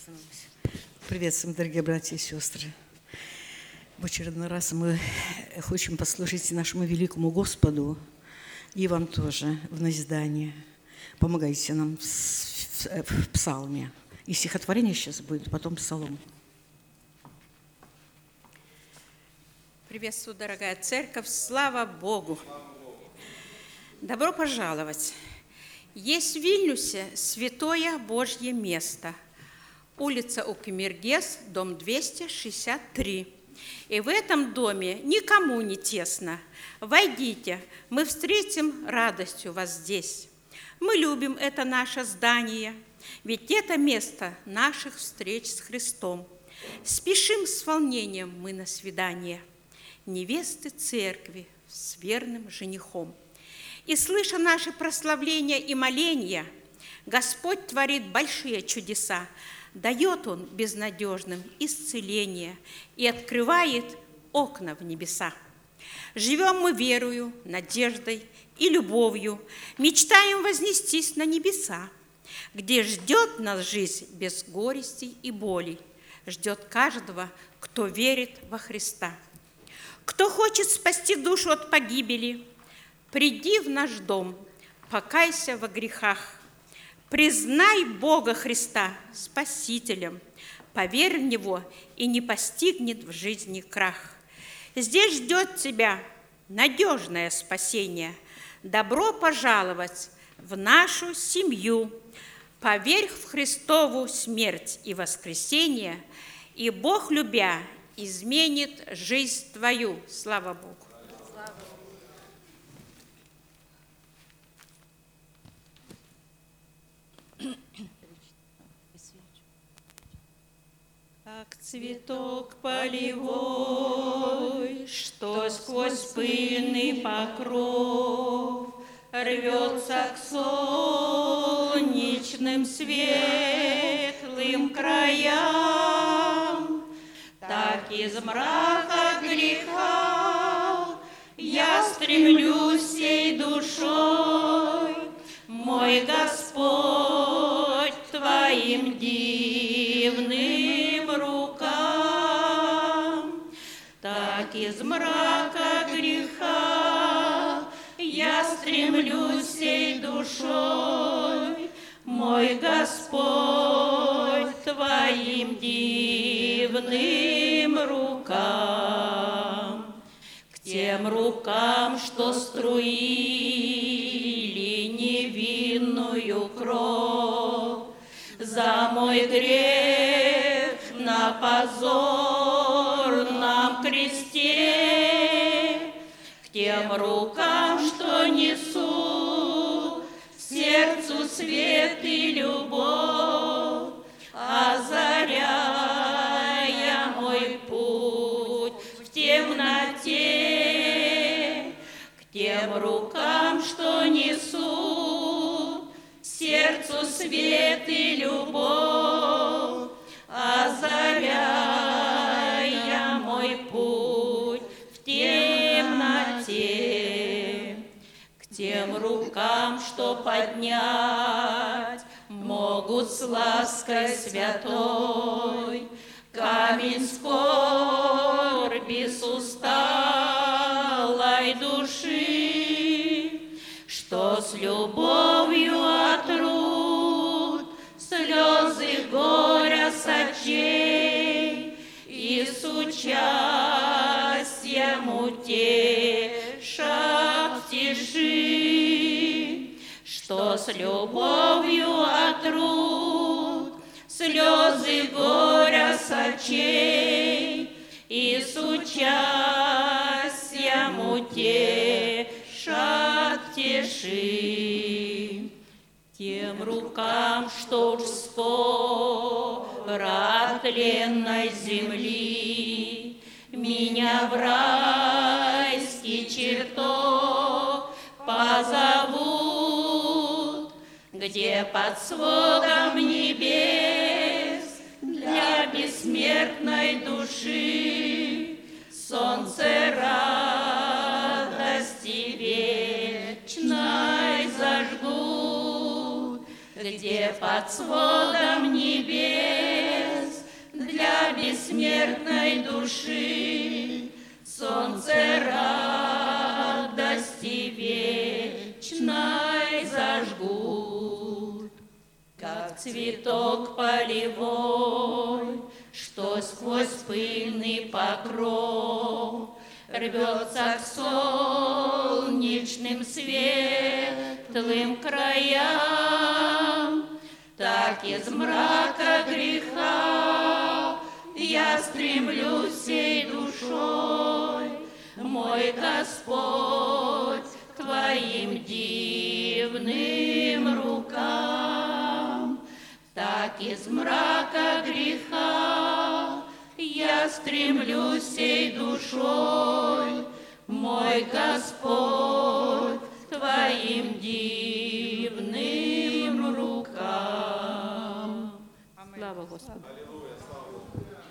Приветствуем, дорогие братья и сестры. В очередной раз мы хотим послужить нашему великому Господу и вам тоже в назидание. Помогайте нам в псалме. И стихотворение сейчас будет, потом псалом. Приветствую, дорогая церковь, слава Богу! Добро пожаловать! Есть в Вильнюсе святое Божье место. Улица Укмергес, дом 263. И в этом доме никому не тесно. Войдите, мы встретим радостью вас здесь. Мы любим это наше здание, ведь это место наших встреч с Христом. Спешим с волнением мы на свидание невесты церкви с верным женихом. И, слыша наши прославления и моления, Господь творит большие чудеса, дает Он безнадежным исцеление и открывает окна в небеса. Живем мы верою, надеждой и любовью, мечтаем вознестись на небеса, где ждет нас жизнь без горестей и болей, ждет каждого, кто верит во Христа. Кто хочет спасти душу от погибели, приди в наш дом, покайся во грехах, признай Бога Христа Спасителем, поверь в Него, и не постигнет в жизни крах. Здесь ждет тебя надежное спасение. Добро пожаловать в нашу семью. Поверь в Христову смерть и воскресение, и Бог, любя, изменит жизнь твою. Слава Богу! Как цветок полевой, что сквозь пыльный покров рвется к солнечным светлым краям, так из мрака греха я стремлюсь всей душой, мой Господь, Твоим дивным рукам. Так из мрака греха я стремлюсь всей душой, мой Господь, Твоим дивным рукам. К тем рукам, что струили невинную кровь за мой грех на позорном кресте, к тем рукам, что несут сердцу свет и любовь, озаряя мой путь в темноте, к тем рукам, что несут сердцу свет и любовь, озаряя мой путь в темноте, к тем рукам, что поднять могут с лаской святой камень скорби с усталой души, что с любовью отрут слезы горя с очей и с участием утешат в тиши, что с любовью отрут слезы горя с очей и с участием утешат в тиши. Тем рукам, что уж скоро от тленной земли меня в райский чертог позовут, где под сводом небес для бессмертной души солнце радости вечной зажгут, где под сводом небес цветок полевой, что сквозь пыльный покров рвется к солнечным светлым краям. Так из мрака греха я стремлюсь всей душой, мой Господь, к Твоим дивным рукам. Так из мрака греха я стремлюсь всей душой, мой Господь, к Твоим дивным рукам. Слава Господу.